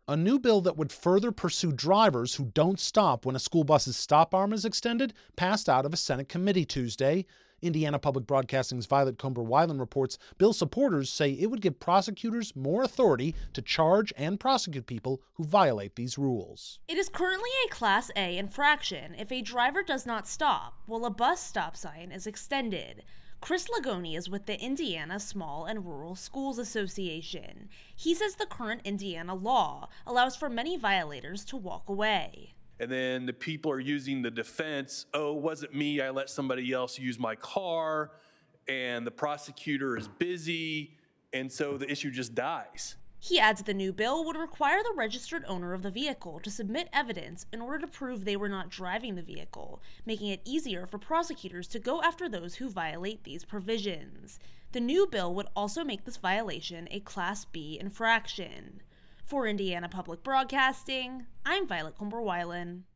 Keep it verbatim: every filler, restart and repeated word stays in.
A new bill that would further pursue drivers who don't stop when a school bus's stop arm is extended passed out of a Senate committee Tuesday. Indiana Public Broadcasting's Violet Comber-Weiland reports bill supporters say it would give prosecutors more authority to charge and prosecute people who violate these rules. It is currently a Class A infraction if a driver does not stop while a bus stop sign is extended. Chris Lagoni is with the Indiana Small and Rural Schools Association. He says the current Indiana law allows for many violators to walk away. And then the people are using the defense, oh, it wasn't me, I let somebody else use my car, and the prosecutor is busy, and so the issue just dies. He adds the new bill would require the registered owner of the vehicle to submit evidence in order to prove they were not driving the vehicle, making it easier for prosecutors to go after those who violate these provisions. The new bill would also make this violation a Class B infraction. For Indiana Public Broadcasting, I'm Violet Comber-Weiland.